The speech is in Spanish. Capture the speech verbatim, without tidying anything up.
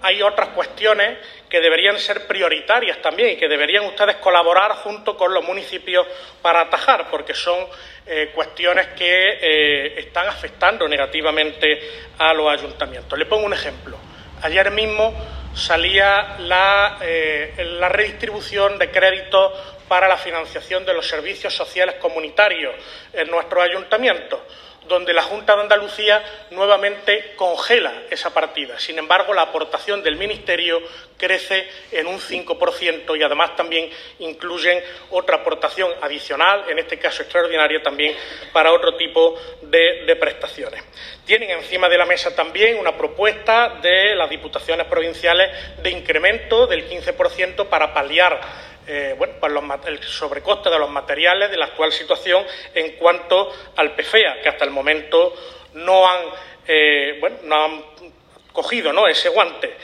hay otras cuestiones que deberían ser prioritarias también y que deberían ustedes colaborar junto con los municipios para atajar, porque son eh, cuestiones que eh, están afectando negativamente a los ayuntamientos. Le pongo un ejemplo. Ayer mismo salía la, eh, la redistribución de créditos para la financiación de los servicios sociales comunitarios en nuestros ayuntamientos, donde la Junta de Andalucía nuevamente congela esa partida. Sin embargo, la aportación del Ministerio crece en un cinco por ciento y además también incluyen otra aportación adicional, en este caso extraordinaria también, para otro tipo de, de prestaciones. Tienen encima de la mesa también una propuesta de las diputaciones provinciales de incremento del quince por ciento para paliar Eh, bueno, pues los, el sobrecoste de los materiales de la actual situación en cuanto al P F E A, que hasta el momento no han, eh, bueno, no han cogido, ¿no?, ese guante.